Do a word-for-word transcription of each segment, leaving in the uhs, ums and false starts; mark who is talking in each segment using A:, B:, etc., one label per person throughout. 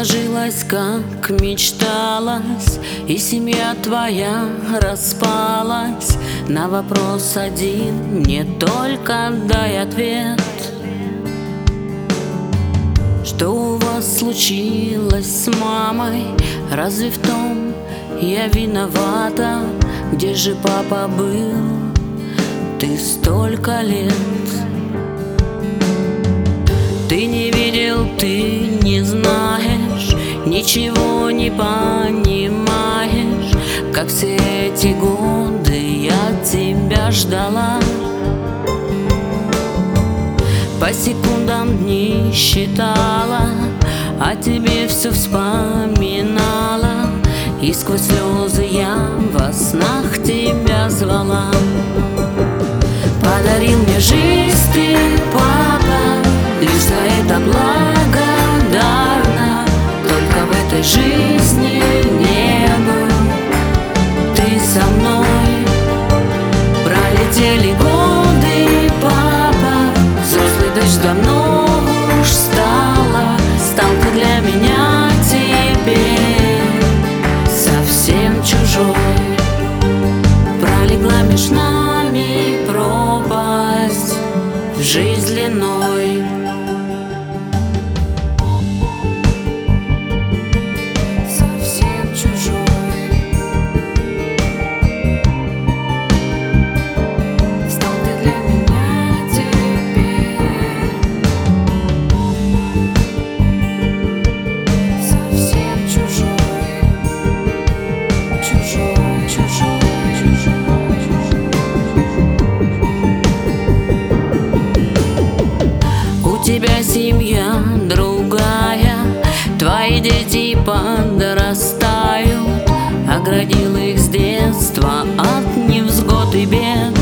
A: сложилось, как мечталось, и семья твоя распалась. На вопрос один мне только дай ответ: что у вас случилось с мамой? Разве в том я виновата? Где же папа был ты столько лет? Ты не видел, ты не знаешь, ничего не понимаешь, как все эти годы я тебя ждала. По секундам дни считала, о тебе все вспоминала, и сквозь слезы я во снах тебя звала. Подарил мне жизнь ты, папа, лишь за это благодарна. Только в этой жизни не был ты со мной. Пролетели годы, папа, взрослый дочь давно уж стала. Стал ты для меня теперь совсем чужой. Пролегла меж нами пропасть в жизнь длиной. У тебя семья другая, твои дети подрастают. Оградил их с детства от невзгод и бед.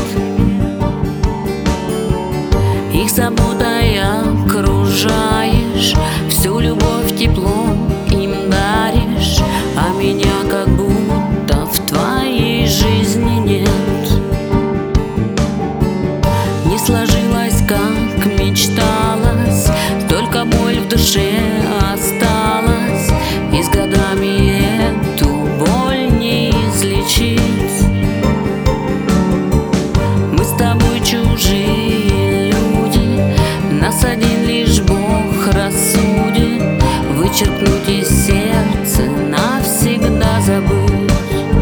A: Их заботой окружаешь, всю любовь теплом им даришь, а меня как будто в твоей жизни нет. Не сложилось, как мечталось, только боль в душе осталась, и с годами эту боль не излечить. Мы с тобой чужие люди, нас один лишь Бог рассудит. Вычеркнуть из сердца, навсегда забыть.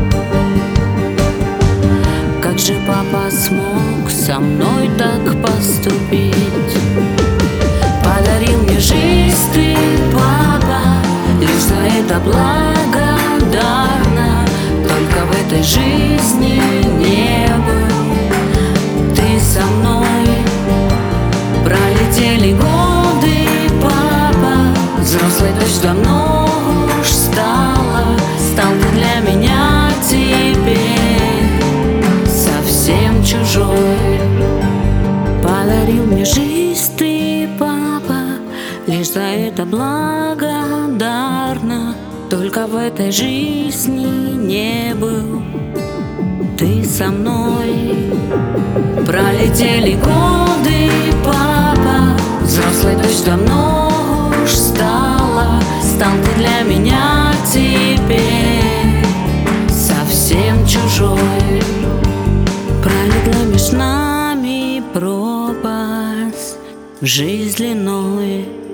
A: Как же папа смог со мной так поступить? Подарил мне жизнь ты, папа, лишь за это благодарна. Только в этой жизни не был ты со мной. Пролетели годы, папа, взрослой дочь давно уж стала. Стал ты для меня теперь совсем чужой. Подарил мне жизнь ты, папа, лишь за это благодарна. Только в этой жизни не был ты со мной. Пролетели годы, папа, взрослой дочь давно уж стала. Стал ты для меня теперь совсем чужой. Пролегла меж нами пропасть в жизнь длиной.